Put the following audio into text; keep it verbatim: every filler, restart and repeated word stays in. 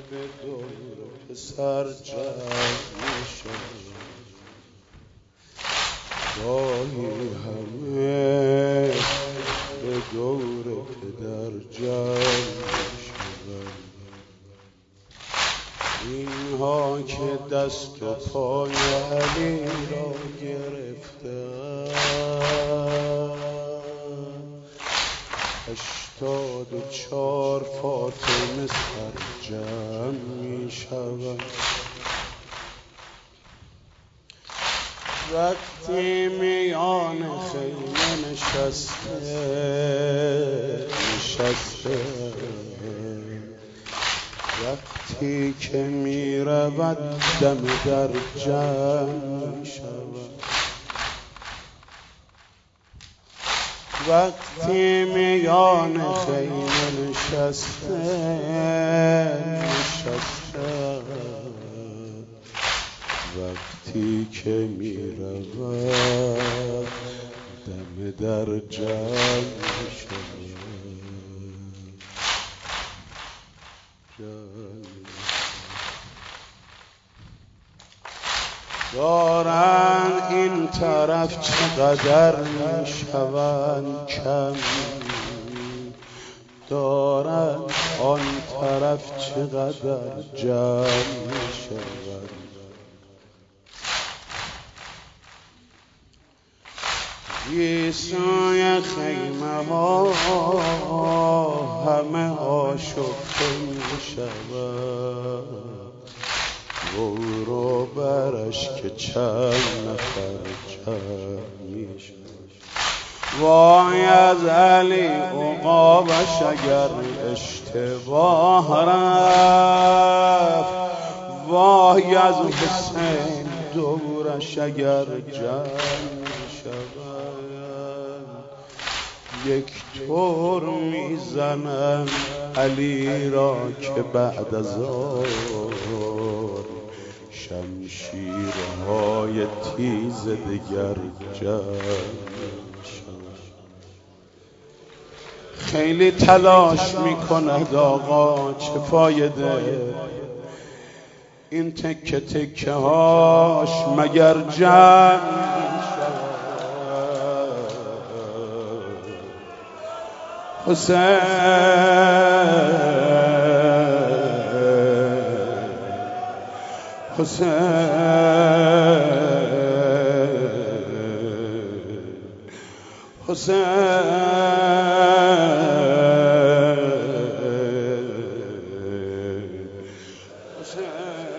به دور پسر جمع میشود، گاهی همه به دور پدر جمع میشود. اینها که دست و پای علی را گرفتند، هشتاد و چار فاطمه سرجم می شود. وقتی میان خیمه نشسته نشسته وقتی که می رود دم در جمع می شود. وقتی میان خیمه نشسته نشسته وقتی که می رود دم در جمع می شود. دارن این طرف چقدر می شوند کم، دارن آن طرف چقدر جمع می شوند. گیسوی خیمه ها همه آشفته می شود، برو برش که چند نفر جمع می شود. وای از علی عقابش اگر اشتباه رفت، وای از حسین دورش اگر جمع می شود. یک طور میزنن علی را که بعد از آن شمشیرهای تیز دیگر جمع شود. خیلی تلاش میکند آقا، چه فایده این تکه تکه هاش مگر جمع حسین حسین حسین